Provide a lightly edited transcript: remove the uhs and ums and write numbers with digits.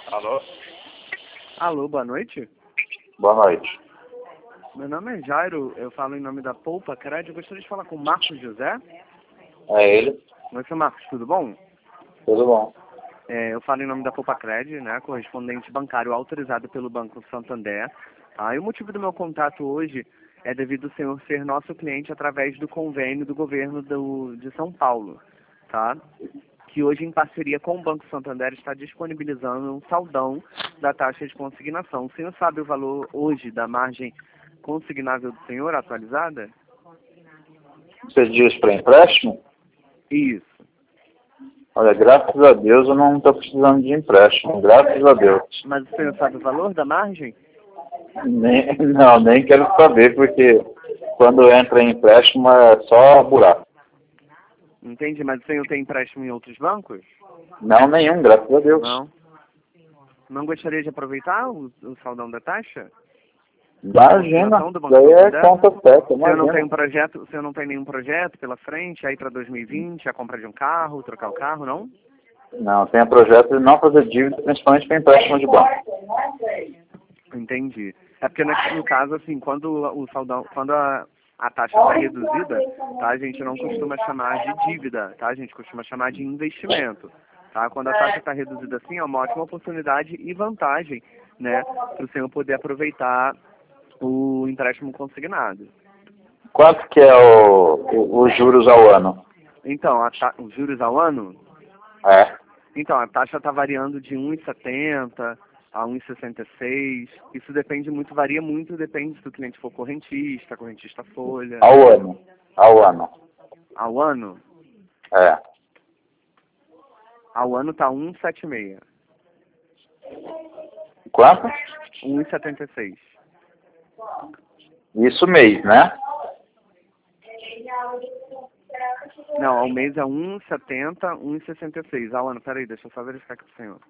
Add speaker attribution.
Speaker 1: Alô?
Speaker 2: Alô, boa noite.
Speaker 1: Boa noite.
Speaker 2: Meu nome é Jairo, eu falo em nome da Poupa Crédito. Eu gostaria de falar com o Marcos José.
Speaker 1: É ele?
Speaker 2: Oi, seu Marcos, tudo bom?
Speaker 1: Tudo bom.
Speaker 2: Eu falo em nome da Poupa Crédito, né, correspondente bancário autorizado pelo Banco Santander. E o motivo do meu contato hoje é devido ao senhor ser nosso cliente através do convênio do governo de São Paulo, tá? Que hoje, em parceria com o Banco Santander, está disponibilizando um saldão da taxa de consignação. O senhor sabe o valor hoje da margem consignável do senhor atualizada?
Speaker 1: Você diz para empréstimo?
Speaker 2: Isso.
Speaker 1: Olha, graças a Deus eu não estou precisando de empréstimo. Graças a Deus.
Speaker 2: Mas o senhor sabe o valor da margem?
Speaker 1: Nem quero saber, porque quando entra em empréstimo é só buraco.
Speaker 2: Entendi, mas o senhor tem empréstimo em outros bancos?
Speaker 1: Não, nenhum, graças a Deus.
Speaker 2: Não. Não gostaria de aproveitar o saldão da taxa?
Speaker 1: Imagina,
Speaker 2: Do Banco
Speaker 1: daí é
Speaker 2: Santander?
Speaker 1: conta certa,
Speaker 2: O senhor não tem
Speaker 1: imagina.
Speaker 2: um projeto, o senhor não tem nenhum projeto pela frente, aí para 2020, a compra de um carro, trocar o carro, não?
Speaker 1: Não, tem o projeto de não fazer dívida, principalmente para empréstimo de banco.
Speaker 2: Entendi. É porque no caso, assim, quando o saldão, quando a taxa está reduzida, tá, a gente não costuma chamar de dívida, tá? A gente costuma chamar de investimento, tá? Quando a taxa está reduzida assim, é uma ótima oportunidade e vantagem, né, para o senhor poder aproveitar o empréstimo consignado.
Speaker 1: Quanto que é os juros ao ano?
Speaker 2: Então, os juros ao ano?
Speaker 1: É.
Speaker 2: Então, a taxa está variando de 1,70 a 1,66. Isso depende muito, varia muito, depende se o cliente for correntista folha.
Speaker 1: Ao ano. Ao ano.
Speaker 2: Ao ano?
Speaker 1: É.
Speaker 2: Ao ano está 1,76.
Speaker 1: Quanto?
Speaker 2: 1,76.
Speaker 1: Isso mês, né?
Speaker 2: Não, ao mês é 1,70, 1,66. Ao ano, peraí, deixa eu só verificar aqui pro senhor.